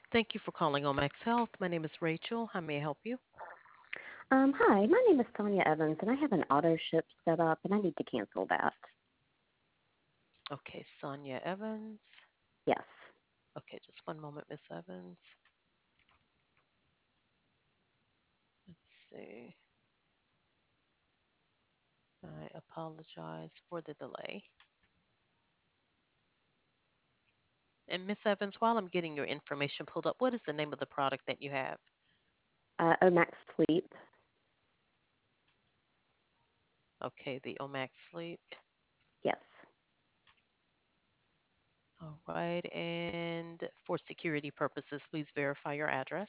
Thank you for calling Omax Health. My name is Rachel. How may I help you? Hi, my name is Sonia Evans, and I have an auto ship set up, and I need to cancel that. Okay, Sonia Evans. Yes, Okay, just one moment, Miss Evans. Let's see. I apologize for the delay. And Miss Evans, while I'm getting your information pulled up, what is the name of the product that you have? Omax Sleep. Okay, the Omax Sleep. Yes, All right, and for security purposes, please verify your address.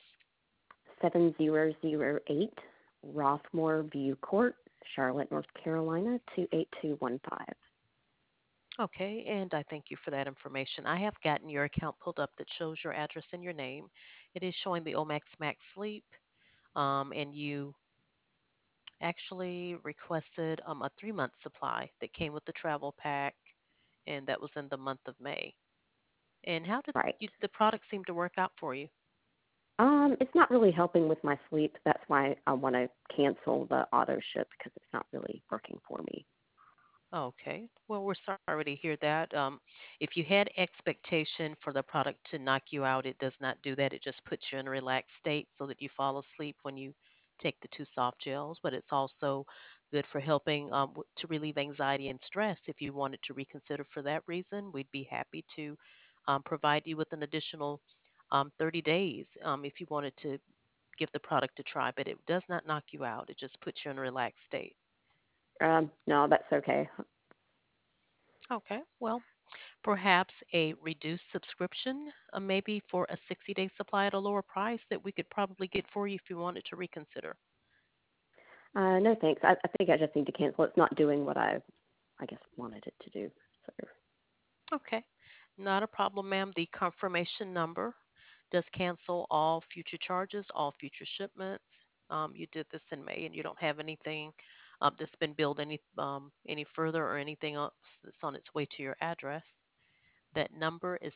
7008 Rothmore View Court, Charlotte, North Carolina 28215. Okay, and I thank you for that information. I have gotten your account pulled up that shows your address and your name. It is showing the Omax Max Sleep, and you actually requested a 3 month supply that came with the travel pack, and that was in the month of May. And how did Right. the product seem to work out for you? It's not really helping with my sleep. That's why I want to cancel the auto ship because it's not really working for me. Okay. Well, we're sorry to hear that. If you had expectation for the product to knock you out, it does not do that. It just puts you in a relaxed state so that you fall asleep when you take the two soft gels. But it's also good for helping to relieve anxiety and stress. If you wanted to reconsider for that reason, we'd be happy to provide you with an additional 30 days if you wanted to give the product a try. But it does not knock you out. It just puts you in a relaxed state. No, that's okay. Okay. Well, perhaps a reduced subscription, maybe for a 60-day supply at a lower price that we could probably get for you if you wanted to reconsider. No, thanks. I think I just need to cancel. It's not doing what I guess, wanted it to do. So, Okay. Not a problem, ma'am. The confirmation number does cancel all future charges, all future shipments. You did this in May, and you don't have anything that's been billed any further or anything else that's on its way to your address. That number is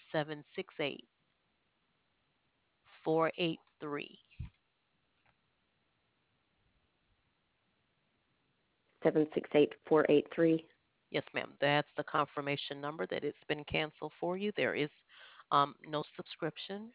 768-483. 768483. Yes, ma'am. That's the confirmation number that it's been canceled for you. There is no subscription,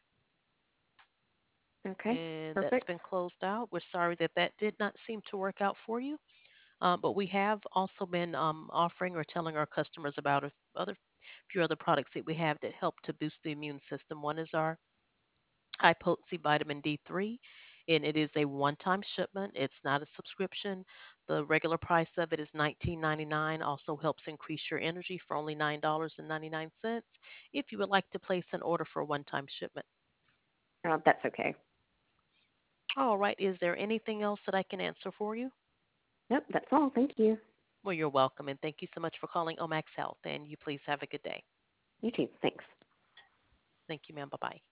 Okay, and that's perfect. been closed out. We're sorry that that did not seem to work out for you, but we have also been offering or telling our customers about a other few other products that we have that help to boost the immune system. One is our high potency vitamin D3, and it is a one time shipment. It's not a subscription. The regular price of it is $19.99. Also helps increase your energy for only $9.99 if you would like to place an order for a one time shipment. That's okay. All right. Is there anything else that I can answer for you? Yep, that's all. Thank you. Well, you're welcome, and thank you so much for calling Omax Health. And you please have a good day. You too. Thanks. Thank you, ma'am. Bye bye.